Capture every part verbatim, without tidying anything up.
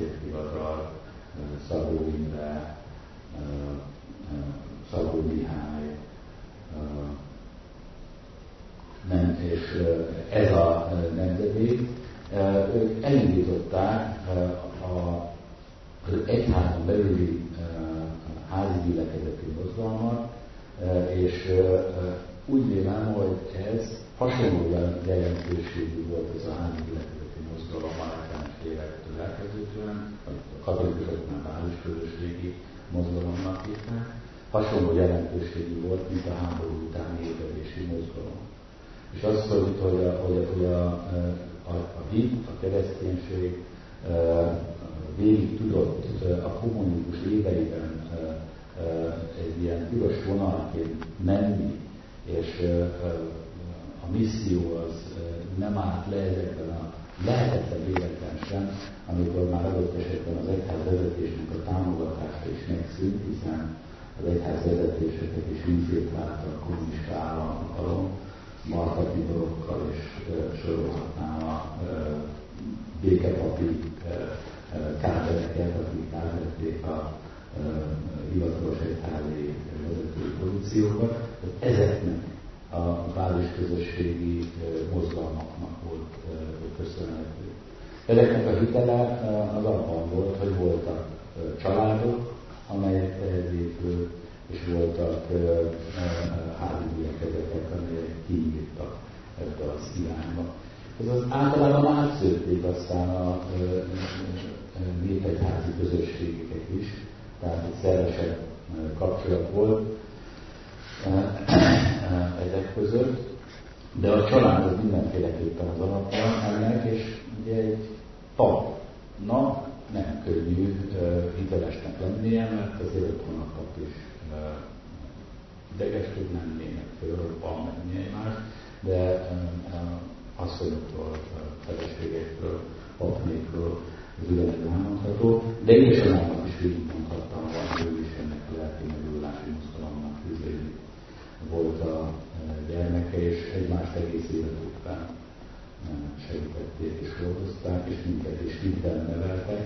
páncélfivatal, Szabó Imre, Szabó Mihály, nem, és ez a nemzedék, ők elindították az egyházon belüli házi gyülekezeti mozgalmat, és úgy vélem, hogy ez hasonló jelentőségű volt ez a házi gyülekezeti mozgalom a hetvenes évektől elkezdődően, a katolikusoknál városközösségi mozgalomnak hívták, hasonló jelentőségű volt, mint a háború utáni égelési mozgalom. És az, hogy, hogy, a, hogy, a, hogy a, a, a hit, a kereszténység végig tudott a kommunizmus éveiben egy ilyen piros vonalként menni, és a misszió az nem állt le ezekben a lehetetlen években sem, amikor már adott esetben az egyház vezetésnek a támogatása is megszűnt, hiszen az egyház vezetéseket is infiltrálta a kommunista államhatalom, Marta Tiborokkal, és sorolhatnám a békepapi kádereket, akik átvették a hivatalos egyházi vezetői pozíciókat. Ezeknek a városközösségi mozgalmaknak volt köszönhető. Ezeknek a hitele az abban volt, hogy voltak családok, amelyek ehhez épült, és voltak házi gyülekezetek, amelyek kinyitottak ebbe az irányba. Ez az általában átszőtték aztán a népegyházi közösségeket is, tehát egy szervesebb kapcsolat volt ezek között, de a család az mindenféleképpen az alapja ennek, és ugye egy papnak nem könnyű hitelesnek lennie, mert azért otthon a pap is ideges tud lenni, meg fölrobban, meg milyen más, de asszonyokról, feleségekről, papnékről az ugyanez elmondható, de édesanyámnak is végig mondhattam, hogy ő is ennek a lelki megújulási mozgalomnak hűzői volt a gyermeke, és egymást egész életükben segítették és dolgozták, és minket is hitben neveltek,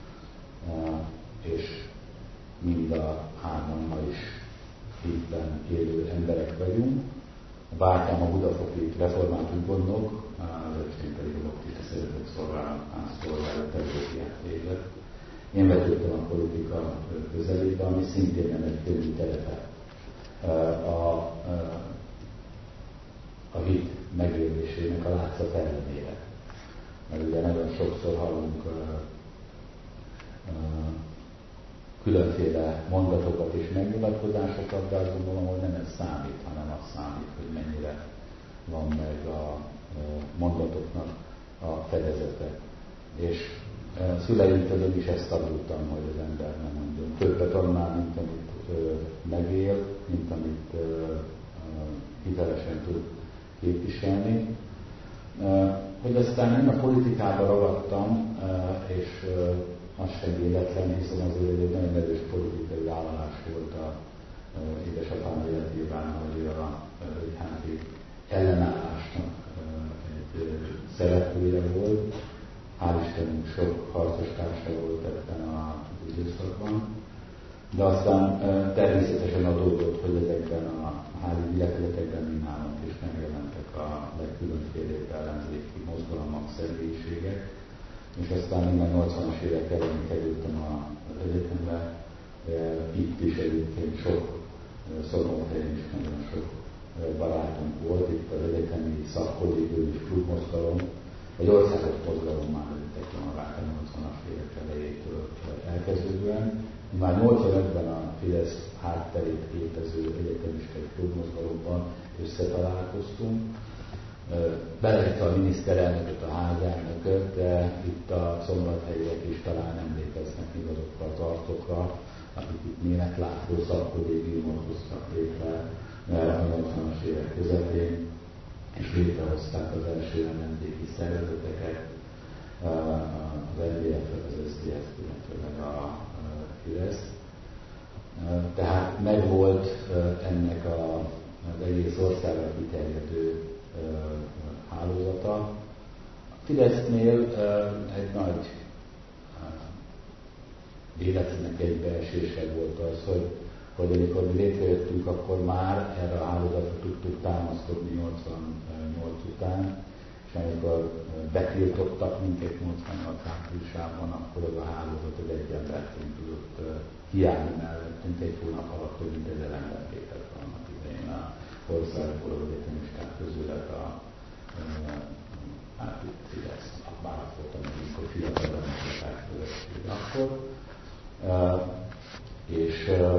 és mind a hárman ma is hitben élő emberek vagyunk. A bátyám a budafoki református gondnok, az öcsém pedig a baptista szeretett szolgálatnál szolgáló teológiát végzett. Én vetődtem a politika közelébe, ami szintén nem egy könnyű terepe a, a hit megélésének a látszat ellenére. Mert ugye nagyon sokszor hallunk uh, uh, különféle mondatokat és megnyilatkozásokat, de azt gondolom, hogy nem ez számít, hanem az számít, hogy mennyire van meg a uh, mondatoknak a fedezete. És uh, szüleimtől én is ezt tanultam, hogy az ember nem mondjon többet annál, mint amit uh, megél, mint amit uh, uh, hitelesen tud képviselni. Uh, hogy aztán én a politikába ragadtam, uh, és uh, az sem véletlen, hiszen azért egy nagyon erős politikai vállalás volt a uh, édesapám életében, hogy a uh, egyházi ellenállásnak uh, egy uh, szereplője volt. Hál' Istenünk sok harcos társa volt ebben az időszakban. De aztán uh, természetesen adódott, hogy ezekben a házi gyülekezetekben mindnálunk is megjelentek a legkülönfélébb ellenzéki mozgalmak, személyiségek. És aztán minden nyolcvanas évek elején kerültem az egyetemre, itt is egyébként sok Szombathelyen is nagyon sok barátunk volt, itt az egyetemi szakkollégium és klubmozgalom, egy országos mozgalom már öttek magát a nyolcvanas évek elejétől elkezdődően. Már nyolcvanötben a Fidesz hátterét képező egyetemisták klubmozgalomban összetalálkoztunk. Beleértve a miniszterelnököt, a házelnököt, de itt a szombathelyiek is talán emlékeznek még azokra az arcokra, akik itt németlátó szakkollégiumot hoztak létre a nyolcvanas évek közepén, és létrehozták az első ellenzéki szervezeteket, az en dé ef-et, az es zé es-t, illetve a Fidesz. Tehát megvolt ennek a, az egész országra kiterjedő hálózata. A Fidesznél egy nagy életnek egybeesése volt az, hogy, hogy amikor mi létrejöttünk, akkor már erre a hálózatra tudtuk támaszkodni nyolcvannyolc után, és amikor betiltottak minket nyolcvannyolc áprilisában, akkor az a hálózat az egy emberként tudott kiállni mellettünk, egy hónap alatt több mint ezer ember lépett annak idején a országból az egyetemisták közület a hát itt Fidesz, bár azt voltam, amikor fiatal demokraták közösség akkor. És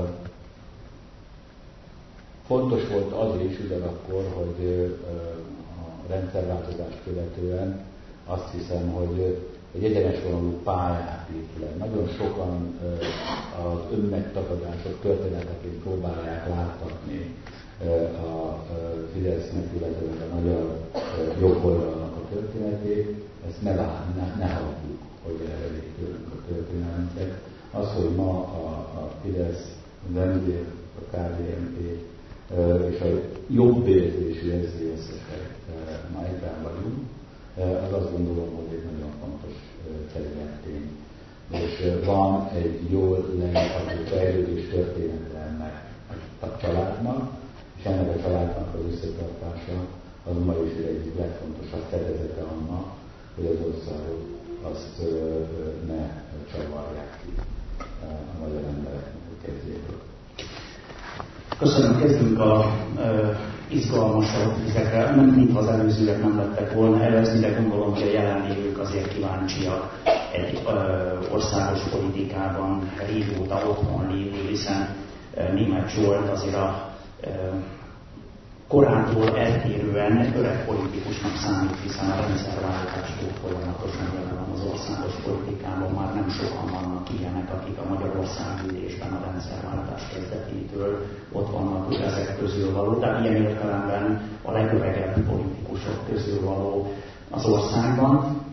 fontos volt az is ugyanakkor, hogy a rendszerváltozást követően azt hiszem, hogy egy egyenes vonalú pályát épül. Nagyon sokan az önmegtagadások történeteként próbálják láttatni a Fidesznek, illetve a magyar jobboldalnak a történetét. Ezt ne, ne, ne hagyjuk, hogy elrejék tőlünk a történelmet. Az, hogy ma a, a Fidesz, az em dé ef, a ká dé en pé és a jobb érzésű es zé es-esek ma egyben vagyunk, az azt gondolom, hogy egy nagyon fontos területén. És van egy jól leírható fejlődés története ennek a családnak, és ennek a családnak az összetartása az ma is egyik legfontosabb fedezete annak, hogy az országot azt ne csavarják ki a magyar embereknek a kezéből. Köszönöm, kezdünk a uh, izgalmasabb vizekre, nem mintha az előzőek nem lettek volna előzni, de gondolom, hogy a jelenlévők azért kíváncsiak egy uh, országos politikában régóta otthon lévő, hiszen uh, Németh Zsolt azért a uh, korától eltérően öreg politikusnak számít, hiszen a rendszerváltástól folyamatosan jelen van az országos politikában, már nem sokan vannak ilyenek, akik a Magyarországgyűlésben a rendszerváltás kezdetétől ott vannak, ezek közül való, de ilyen értelemben a legöregebb politikusok közül való az országban.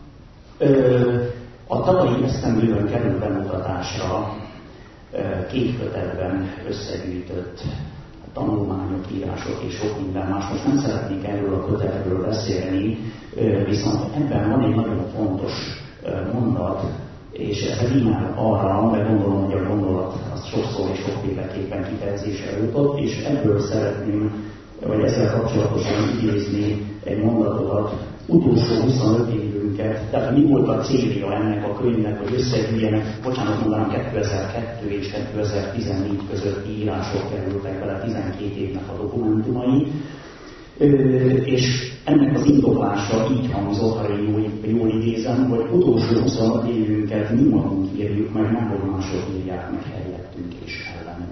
A tavalyi esztendőben kerül bemutatásra két kötetben összegyűjtött tanulmányok, írások és sok minden más. Most nem szeretnék erről a kötetről beszélni, viszont ebben van egy nagyon fontos mondat, és ez rímel arra, de gondolom, hogy a gondolat az sokszor és sokféleképpen kifejezésre jutott, és ebből szeretném, vagy ezzel kapcsolatosan idézni egy mondatodat, utolsó huszonöt évünket, tehát mi volt a célja ennek a könyvnek, hogy összegyűjjenek, bocsánat, mondanám kétezer-kettő és kétezer-tizennégy közötti írások kerültek bele, tizenkét évnek a dokumentumai, és ennek az indoklása így hangzott, ha jól, jól idézem, hogy utolsó huszonöt évünket mi magunk írjuk meg, nem hogy mások írják meg helyettünk és ellenünk.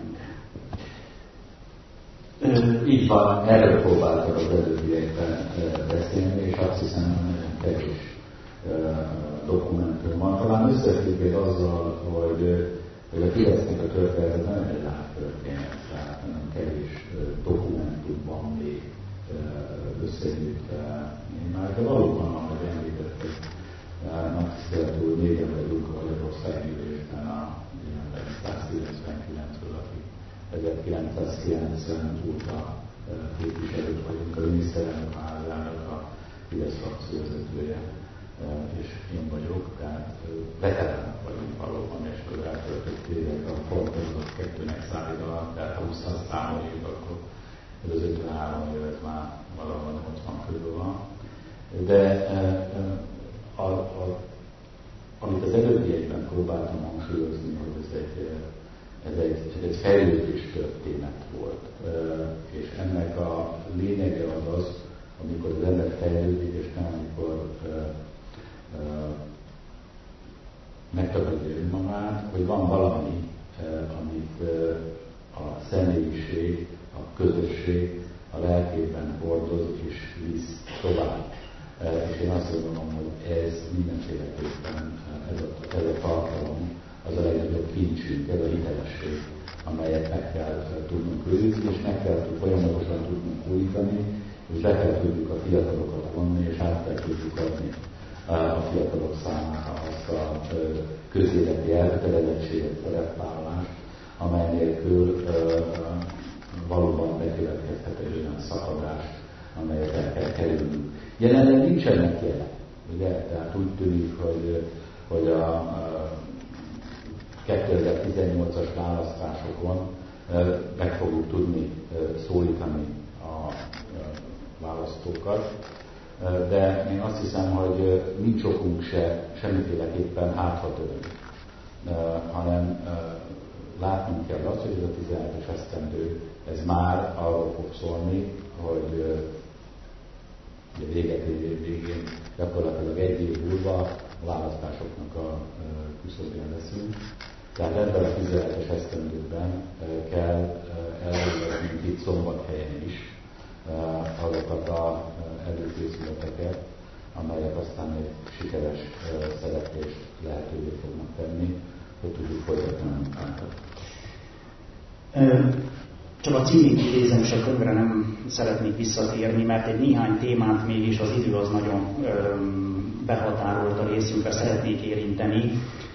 Így van, erről próbáltak az előbbiekben beszélni, és azt hiszem, hogy nagyon kevés dokumentum van. Talán összefüggés azzal, hogy, hogy a Fidesznek a történet nagyon egy láttörténet, tehát nagyon kevés dokumentum van még összegyűjtve. Már de valóban, ahogy említettek, nagy tisztelet úr, négyen vagyunk a Magyarországgyűlésben a ezerkilencszázkilencvenkilencből, akik ezerkilencszázkilencven óta képviselők vagyunk, a miniszterelnök házának a Fidesz frakció vezetője, és én vagyok, tehát veteránok vagyunk valóban, és eltöltött évek a fordulatot kettőnek számítanak, tehát ha húsz számoljuk, akkor ez az ötvenhárom évet már valahol nyolcvan körül van. De a, a, amit az előbbiekben próbáltam hangsúlyozni, hogy ez egy Ez egy, ez egy fejlődés történet volt. És ennek a lényege az az, amikor az ember fejlődik, és nem amikor uh, uh, megtagadja önmagát, hogy van valami, uh, amit uh, a személyiség, a közösség a lelkében hordoz és visz tovább. Uh, és én azt gondolom, hogy ez mindenféleképpen uh, ez, a, ez a tartalom, az a legnagyobb kincsünk, ez a hitelesség, amelyet meg kell tudnunk őrizni, és meg kell folyamatosan tudnunk újítani, és be kell tudjuk a fiatalokat vonni, és át kell tudjuk adni a fiatalok számára azt a közéleti elkötelezettséget, szerepvállalást, amely nélkül valóban bekövetkezhet egy olyan szakadás, amelyet el kell kerülnünk. Jelenleg nincsenek jelek, ugye? Tehát úgy tűnik, hogy, hogy a, a kétezer-tizennyolcas választásokon meg fogjuk tudni szólítani a választókat, de én azt hiszem, hogy nincs okunk se semmiféleképpen hátratörni, hanem látnunk kell azt, hogy ez a tizenhetes esztendő, ez már arról fog szólni, hogy ugye véget év végén gyakorlatilag egy év múlva a választásoknak a küszöbén leszünk. Tehát ebben a tizenhetes esztendőben kell elvégeznünk itt Szombathelyen is azokat az előkészületeket, amelyek aztán egy sikeres szereplést lehetővé fognak tenni, hogy tudjuk folytatni a munkánkat. Csak a címét idézem, és a könyvre nem szeretnék visszatérni, mert egy néhány témát mégis az idő az nagyon behatárolt a részünkre, szeretnék érinteni.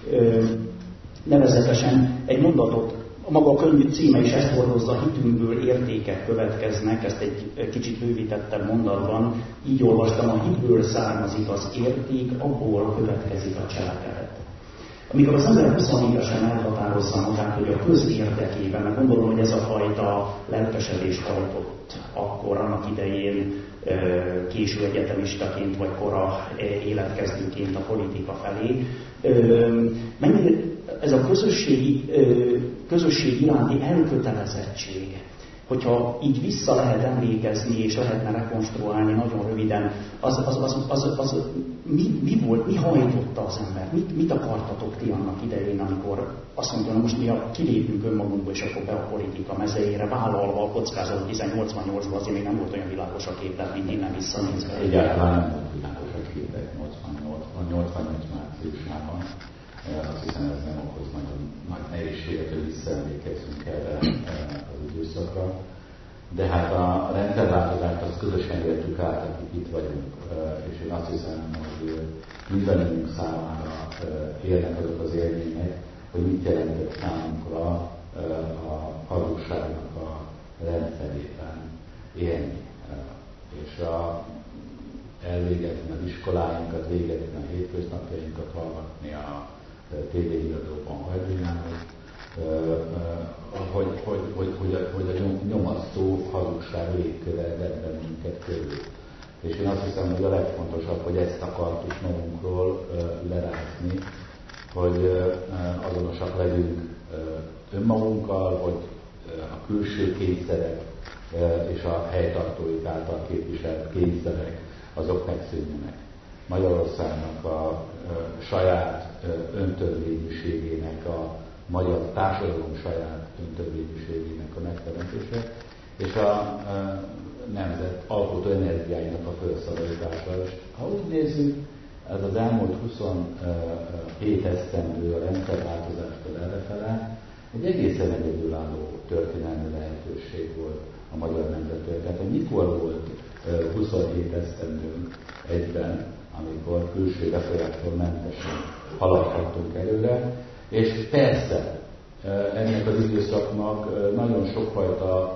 Nevezetesen egy mondatot, maga a könyv címe is ezt hordozza, hitünkből értékek következnek, ezt egy kicsit bővítettebb mondatban, így olvastam, a hitből származik az érték, abból következik a cselekedet. Amikor az ember húsz évesen elhatározza magát, hogy a közérdekében, mert gondolom, hogy ez a fajta lelkesedés hajtott akkor annak idején késő egyetemistaként, vagy kora életkezdőként a politika felé, mennyire ez a közösség, közösség iránti elkötelezettség, hogyha így vissza lehet emlékezni és lehetne rekonstruálni nagyon röviden, az, az, az, az, az mi, mi volt, mi hajtotta az ember, mit, mit akartatok ti annak idején, amikor azt mondja, most mi a, kilépünk önmagunkba, és akkor be a politika mezejére, vállalva a kockázatot, hiszen nyolcvannyolcban azért még nem volt olyan világos a képlet, mint innen visszanézve. Egyáltalán nem volt világos a képlet nyolcvannyolc márciusában. Azt hiszem, ez nem okoz nagyon nagy nehézséget, hogy visszaemlékezzünk erre az időszakra. De hát a rendszerváltozást azt közösen értük át, akik itt vagyunk, és én azt hiszem, hogy mindannyiunk számára élnek azok az élmények, hogy mit jelentett számunkra a hazugságnak a rendszerében élni. És a, elvégezni az iskoláinkat, végezni a hétköznapjainkat, hallgatni a tévéhíradóban Hajdújános, hogy, hogy, hogy, hogy, a, hogy a nyomasztó hazugság légköre vett bennünket körül. És én azt hiszem, hogy a legfontosabb, hogy ezt akartuk magunkról lerázni, hogy azonosak legyünk önmagunkkal, hogy a külső kényszerek és a helytartóik által képviselt kényszerek, azok megszűnjenek. Magyarországnak a saját öntörvényűségének, a magyar társadalom saját öntörvényűségének a megteremtése, és a nemzet alkotó energiáinak a felszabadítása. És ha úgy nézzük, ez az elmúlt huszonhét esztendő a rendszerváltozástól errefele egy egészen egyedülálló történelmi lehetőség volt a magyar nemzetről. Tehát, hogy mikor volt huszonhét esztendőnk egyben, amikor külső befolyástól mentesen haladhattunk előre, és persze ennek az időszaknak nagyon sokfajta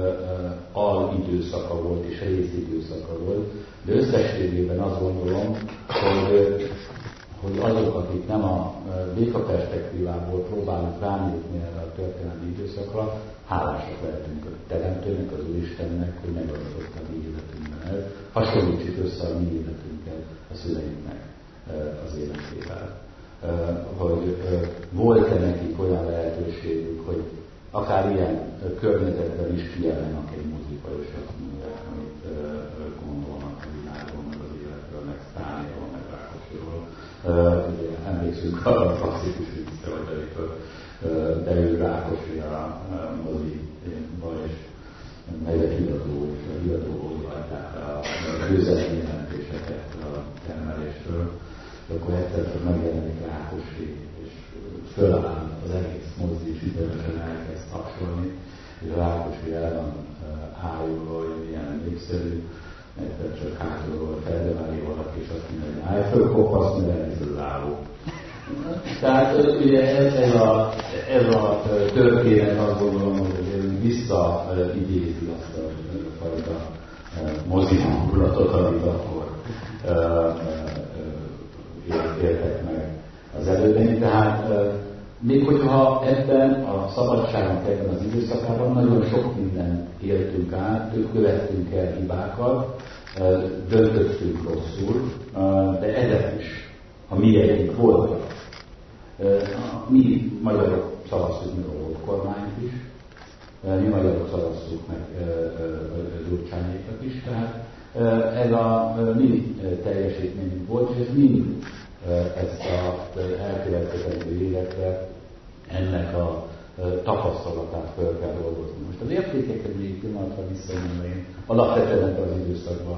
alidőszaka volt és részidőszaka volt, de összességében azt gondolom, hogy, hogy azok, akik nem a békaperspektívából próbálnak ránézni erre a történelmi időszakra, hálásak lehetünk a Teremtőnek, az Úristennek, hogy megadatott a mi életünkben ez. Hasonlítsuk össze a mi életünket a szüleinknek az életével. Hogy volt-e nekik olyan lehetőségük, hogy akár ilyen környezetben is kiállnak egy moziba, és azt mondják, amit gondolnak a világon, meg az életről, meg Sztálinról, meg Rákosiról. Emlékszünk arra a klasszikus viccre, hogy amikor beül Rákosi a moziba, és megy a híradó, és a híradóból hagyták a győzelmi jelentéseket a termelésről, és akkor egyszer csak megjelenik Rákosi, és föláll az egész mozi, és idősen elkezd tapsolni, és a Rákosi el van ájulva, hogy milyen népszerű, egyszer csak hátulról feldeváli valaki, és azt mondja, hogy állj föl, kopasz, mert elkezd álló. Tehát ugye ez, ez, a, ez a történet, azt gondolom, hogy visszaidézi azt a fajta mozi hangulatot, amit akkor éltek meg az elődeni. Tehát még hogyha ebben a szabadságnak ebben az időszakában nagyon sok mindent éltünk át, követtünk el hibákat, döntöttünk rosszul, de ezek is a miénk voltak. Mi magyarok szavaztuk meg a volt kormányt is, mi magyarok szavaztuk meg Gyurcsányékat is, tehát ez a mi teljesítményünk volt, és ez mind ezt az elkövetkezendő életre ennek a tapasztalatát fel kell dolgozni. Most az értékeket még pillanatra visszamenve én alapvetően az időszakban,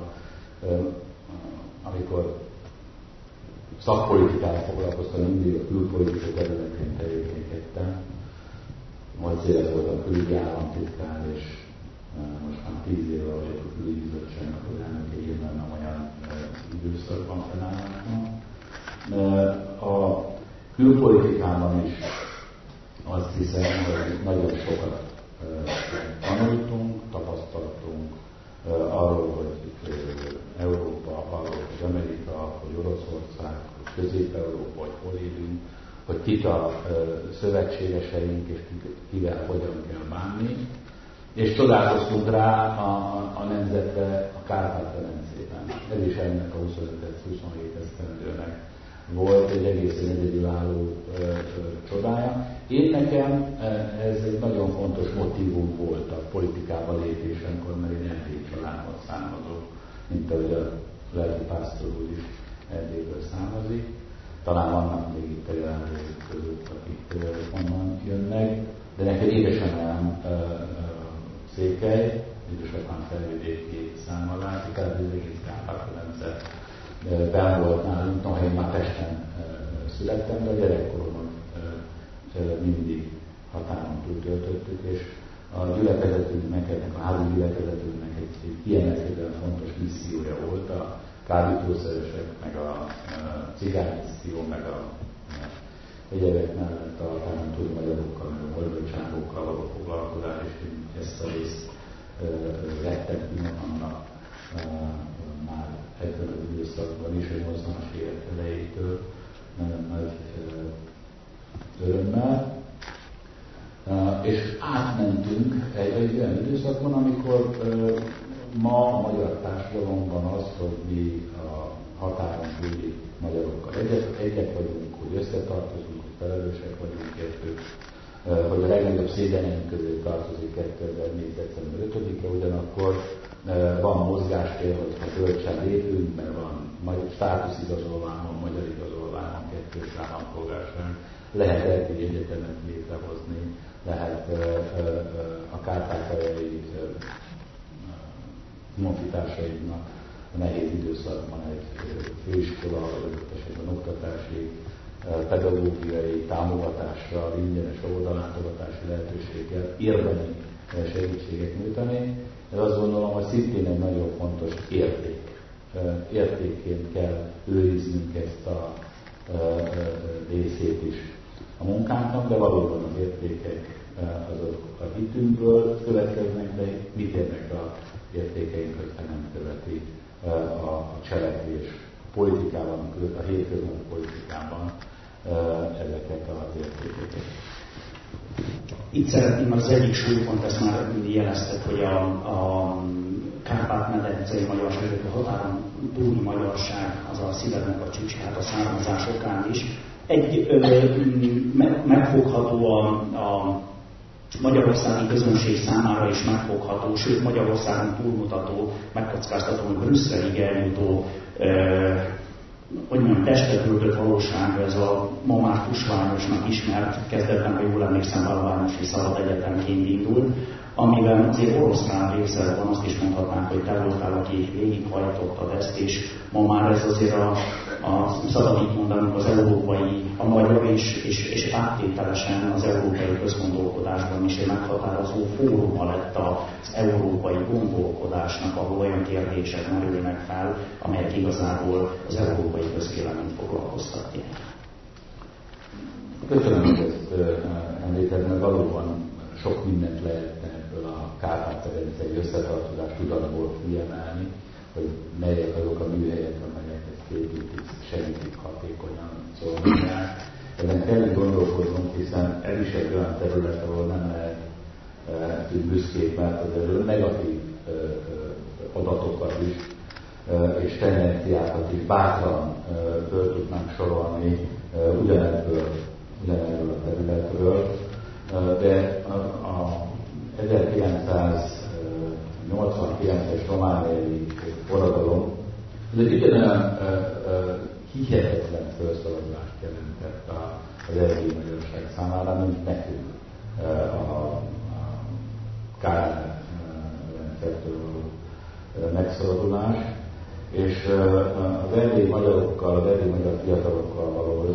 amikor szakpolitikával foglalkoztam, mindig a külpolitikai területén tevékenykedtem. Nyolc éve voltam külügyi államtitkár, és most már tíz éve vagyok a külügyi bizottságnak az elnöke, nyilván nem olyan időszakban fennállásban. A külpolitikában is azt hiszem, hogy nagyon sokat tanultunk, tapasztaltunk arról, hogy Európa, arról, hogy Amerika, hogy Oroszország, hogy Közép-Európa, hogy hol élünk, hogy kik a szövetségeseink, és kivel hogyan kell bánni. És csodálkoztunk rá a, a nemzetre a Kárpát-medencében. Ez is ennek a huszonöt-huszonhét esztendőnek volt egy egészen egyedülálló csodája. Én nekem ez egy nagyon fontos motívum volt a politikába lépésemkor, mert én Erdély családból származok, mint ahogy a lelki pásztor úr is Erdélyből származik. Talán vannak még itt a jelenlévők között, akik onnan jönnek, de nekem édesanyám Székely, édesapám felvidéki származású, tehát az egész Kárpát-medence benn volt nálunk, noha én már Pesten születtem, de a gyerekkoromban mindig határon túl töltöttük, és a gyülekezetünknek, ennek a házi gyülekezetünknek egy, egy kiemelkedően fontos missziója volt a kábítószeresek, meg a cigánymisszió, meg a egyebek mellett a tánon túli magyarokkal, meg a moldvacságokkal való foglalkozás, és ezt a részt vettem ki magamnak már ebben az időszakban is, a nyolcvanas évek elejétől nagyon nagy örömmel. És átmentünk egy, egy olyan időszakban, amikor ma a magyar társadalomban az, hogy mi a határon túli magyarokkal egyet, egyet vagyunk, hogy összetartozunk, hogy felelősek vagyunk értük, hogy a legnagyobb szégyeneink közé tartozik kétezer-négy. december ötödike, ugyanakkor van mozgástér, hogyha bölcsen lépünk, mert van magyar státuszigazolványban, magyar igazolványban, kettős állampolgárság, lehet Erdély Egyetemet létrehozni, lehet a kárpátaljai honfitársainknak a nehéz időszakban egy főiskola, vagy esetben oktatási, pedagógiai támogatással, ingyenes óvodalátogatási lehetőséggel érdemi segítséget nyújtani. Ez azt gondolom, hogy szintén egy nagyon fontos érték. Értékként kell őriznünk ezt a részét is a munkánknak, de valóban az értékek azok a hitünkből következnek, de mit érnek a értékeink, hogyha nem követi a cselekvés politikában, a hétköznapi politikában ezeket az értékeket. Itt szeretném az egyik súlypont, ezt már jelezted, hogy a, a Kárpát-medencei magyarság, a határon túli magyarság, az a szívednek a csücskát a származás okán is. Egy ö, me, megfogható a, a magyarországi közönség számára is megfogható, sőt Magyarországon túlmutató, megkockáztató, hogy Brüsszelig eljutó, ö, hogy mondjam, testet öltött valóság, ez a ma már tusványosnak ismert, kezdetben, ha jól emlékszem, Valványosi Szabad Egyetemként indult, amiben azért oroszlán része van, azt is mondhatnánk, hogy te voltál, aki végighajtottad ezt, és ma már ez azért a, a szabad így mondanunk az európai, a magyar és, és, és áttételesen az európai közgondolkodásban is egy meghatározó fóruma lett az európai gondolkodásnak, ahol olyan kérdések merülnek fel, amelyek igazából az európai közvéleményt foglalkoztatják. Köszönöm, hogy ezt említed, mert valóban sok mindent lehetne ebből a Kárpát-medencei összetartozás tudatból kiemelni, hogy melyek azok a műhelyek, amelyek ezt képítik, segítik hatékonyan szolgálják. Ezen kell gondolkodnunk, hiszen ez is egy olyan terület, ahol nem lehet e, büszkék, mert az negatív e, adatokat is e, és tendenciákat is bátran e, föl tudnánk sorolni e, ugyanebből, ugyanebből a területről. E, de a, a ezerkilencszáznyolcvankilences romániai forradalom ez egy ugyanolyan hihetetlen felszabadítást jelentett az erdélyi magyarság számára, mint nekünk a, a Kádár rendszertől megszabadulás, és az erdélyi magyarokkal, az erdélyi magyar fiatalokkal való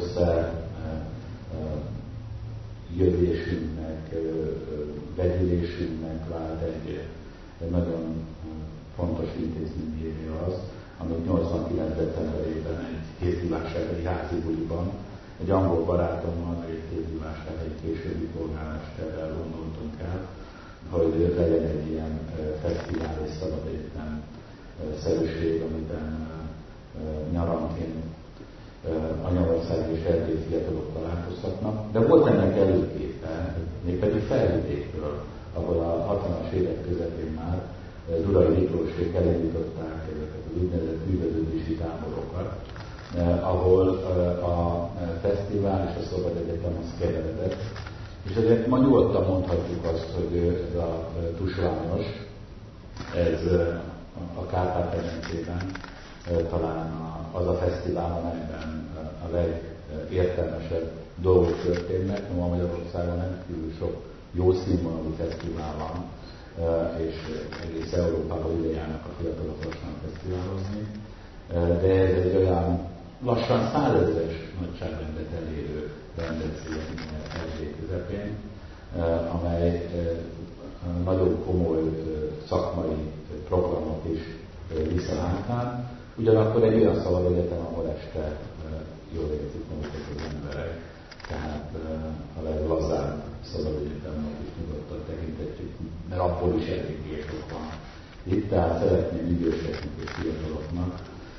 összejövésünknek, vegyülésünknek vált egy, egy nagyon fontos intézményévé az, amit nyolcvankilenc decemberében egy kézhívássági házi buliban, egy angol barátommal, meg egy kézhívássági későbbi polgármesterrel gondoltunk el, hogy legyen egy ilyen fesztivál és szabad egyetem szerűség, amiben nyaranként Anyaország és erdélyi fiatalok találkozhatnak. De volt ennek előképe, mégpedig Felvidékről, ahol a hatvanas évek közepén már Durai Miklósék elindították ezeket az úgynevezett művelődési táborokat, ahol a fesztivál és a szabad egyetem az keveredett. És ezért ma nyugodtan mondhatjuk azt, hogy ez a tusványos, ez a Kárpát-medencében talán az a fesztivál, amelyben a legértelmesebb dolgok történnek. Ma Magyarországon rendkívül sok jó színvonalú fesztivál van, és egész Európában ide járnak a fiatalok lassan fesztiválozni, de ez egy olyan lassan százezeres nagyságrendet elérő rendezvény Erdély közepén, amely nagyon komoly szakmai programok is visz a lántán. Ugyanakkor egy olyan szabad egyetem, ahol este jól érzik magukat az emberek, tehát a leglazább szabad egyetemnek is nyugodtan tekintetjük, mert abból is eléggé sok van itt, tehát szeretném időseknek és fiataloknak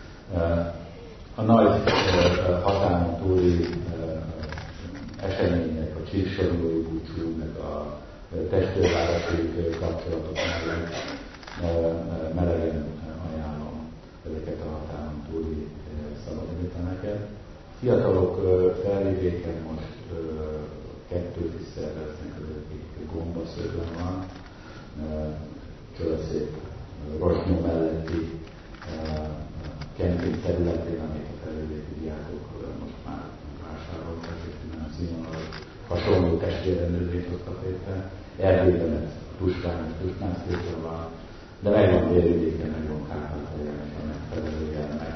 a nagy határon túli események, a csíksorolói búcsú, meg a testvérvárosi kapcsolatok mellett melegen ajánlom ezeket a határon túli szabad egyetemeket. Fiatalok Felvidéken most kettőt is szerveznek, az egyik Gombaszögben van, csodaszép Rozsnyó melletti kemping területén, amit a felvidéki diákok most már vásároltak, és nem színvonalas hasonló testvérrendezést hoztak létre. Erdélyben ez Tusványos, Tusnánszéken van, de megvan Délvidéken, megvan Kárpátalján, és a megfelelő jelnek.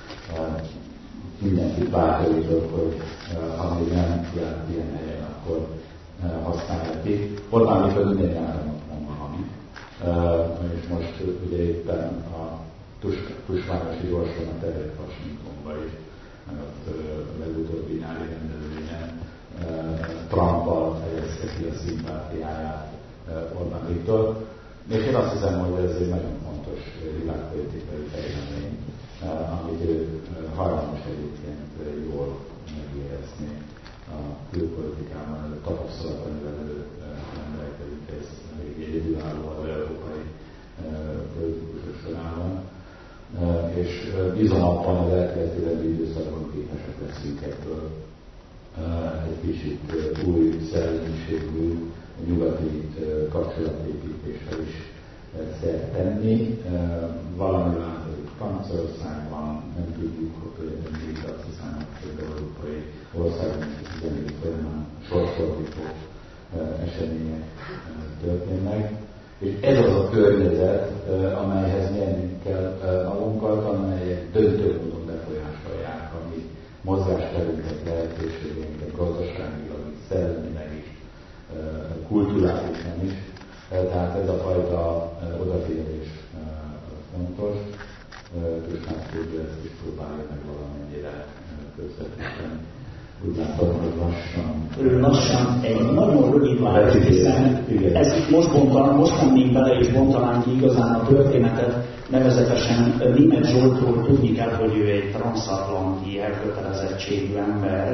Mindenkit bátorítok, hogy ha még nem járt ilyen helyen, akkor használják ki. Orbán Viktor minden nyáron van valami. És most ugye éppen a Tusványosi gyorsan a terület Washingtonba is, meg a legutóbbi nyári rendezvényen Trumpal fejezte ki a szimpátiáját Orbán Viktor. És én azt hiszem, hogy ez egy nagyon fontos világpolitikai fejlemény, amit ő hajlamos egyébként jól megérezni a külpolitikában, a tapasztalatanivel ő rendelkezik, ez elég egyedülálló az európai politikusok sorában, és bízom abban az elkövetkező időszakban képesek leszünk ebből egy kicsit új szellemiségű nyugati kapcsolatépítésre is szert tenni. Valami változik Franciaországban, nem tudjuk, hogy mindig azt hiszem, hogy az európai országban tizenegy folyamán sorfordító események történnek. És ez az a környezet, amelyhez nyernünk kell magunkat, amelyek döntő módon befolyásolják a mi mozgásterünket, lehetőségeinket, gazdaságilag is, szellemileg is, kulturálisan is. Tehát ez a fajta odafigyelés fontos. Tusnánszky ezt is próbálja meg valamennyire közvetíteni. Úgy látom, hogy lassan... Lassan egy nagyon rövid válasz, hiszen ezt most, bontan, most mennénk bele és bontanánk ki igazán a történetet, nevezetesen Németh Zsoltról tudni kell, hogy ő egy transzatlanti elkötelezettségű ember,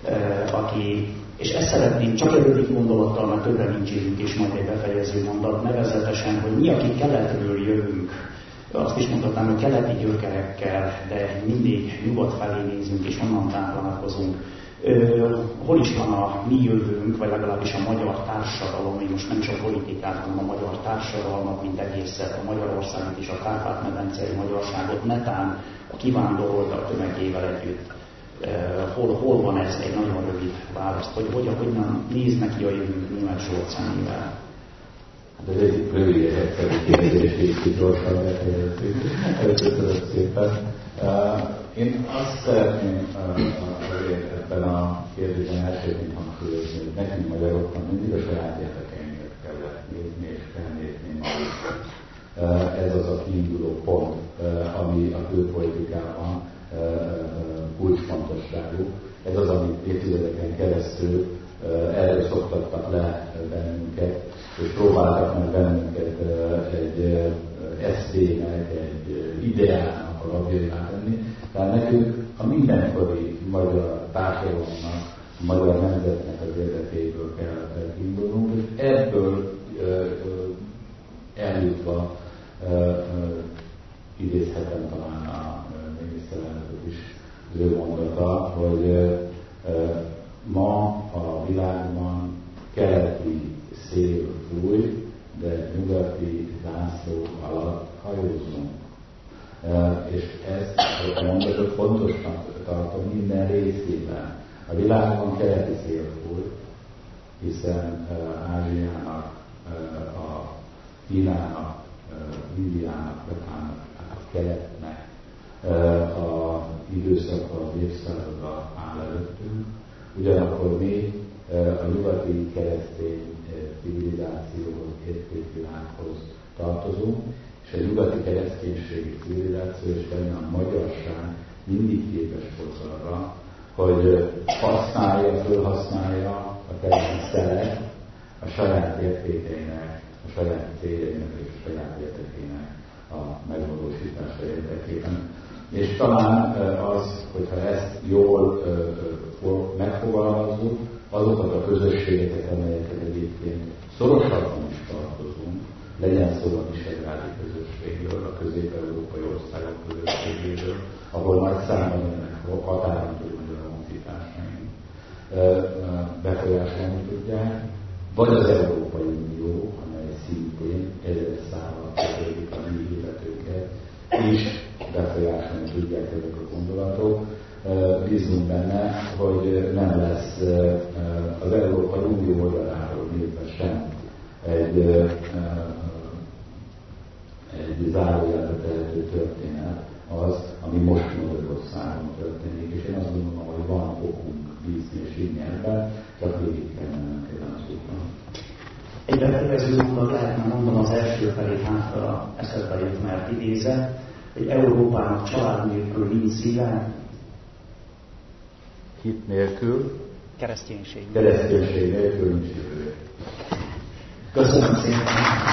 aki, és ezt szeretném csak egy rövid gondolattal, mert többre nincs időnk, és majd egy befejező mondat, nevezetesen, hogy mi, akik keletről jövünk, azt is mondhatnám, hogy keleti gyökerekkel, de mindig nyugat felé nézünk, és onnan táplálkozunk. Hol is van a mi jövőnk, vagy legalábbis a magyar társadalom, hogy most nem csak a politikát, hanem a magyar társadalmat, mint egészet, a Magyarországot és a Kárpát-medencei magyarságot, netán a kivándoroltak tömegével együtt. Hol, hol van ez egy nagyon rövid választ, hogy hogyan, hogyan néz neki a jövőnk Németh Zsolt szemével? Hát ez egy rövid egyszerű kérdés, és gyorsan befejezzük. Köszönöm szépen. Én azt szeretném azért ebben a kérdésben elsőként hangsúlyozni, hogy nekünk magyaroknak mindig a saját érdekeinket kellett nézni, és kell nézni magunk. Ez az a kiinduló pont, ami a külpolitikában kulcsfontosságú. Ez az, amit évtizedeken keresztül erről szoktattak le bennünket, és próbáltak meg bennünket egy esztének, egy ideának a rabjaivá tenni. Tehát nekünk a mindenkori magyar társadalomnak, a magyar nemzetnek az érdekeiből kell kiindulnunk, és ebből eljutva idézhetem talán a miniszterelnököt is az ő mondata, hogy ma a világban keleti szél fúj, de nyugati zászló alatt hajózunk. És ezt a mondatot fontosnak tartom minden részében. A világban keleti szél fúj, hiszen Ázsiának, a Kínának, Indiának, Japánnak, a keletnek a időszaka, az évszázada áll előttünk. Ugyanakkor mi a nyugati keresztény civilizációhoz, értékvilághoz tartozunk, és a nyugati kereszténységi civilizáció és benne a magyarság mindig képes volt arra, hogy használja, fölhasználja a keleti szelet a saját értékeinek, a saját céljainak és a saját értékének a megvalósítása érdekében. És talán az, hogyha ezt jól megfogalmazzuk, azokat a közösségeket, amelyeket egyébként szorosabban is tartozunk, legyen szó a visegrádi közösségről, a közép-európai országok közösségéről, ahol nagy számban ennek határon túl magyar honfitársaink befolyásolni tudják, vagy az Európai Unió, amely szintén ezer számmal kötődik a mi életünket, és befolyásolni tudják ezek a gondolatok. Bízunk benne, hogy nem lesz az Európai Unió oldaláról nézve sem egy, egy zárójelbe tehető történet az, ami most Magyarországon történik. És én azt gondolom, hogy van okunk bízni és hinni ebben, csak végig kell mennünk ezen az úton. Egy befejező mondat lehetne mondom az első felét hátra eszedbe jut, mert idézett, hogy Európának család nélkül nincs szíve, hit nélkül, kereszténység, kereszténység nélkül nincs jövő. Köszönöm szépen!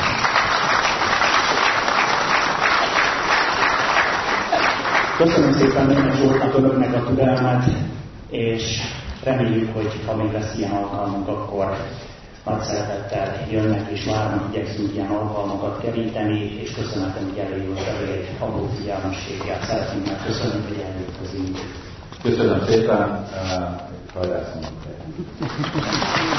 Köszönöm szépen Németh Zsoltnak, önöknek a türelmet, és reméljük, hogy ha még lesz ilyen alkalmunk, akkor nagy szeretettel jönnek és várnak, igyekszünk ilyen alkalmakat keríteni, és köszönetem, hogy eljött egy apró figyelmességgel. Szeretném meg köszönöm, hogy eljött közünk. Köszönöm szépen, uh, sajnálatom.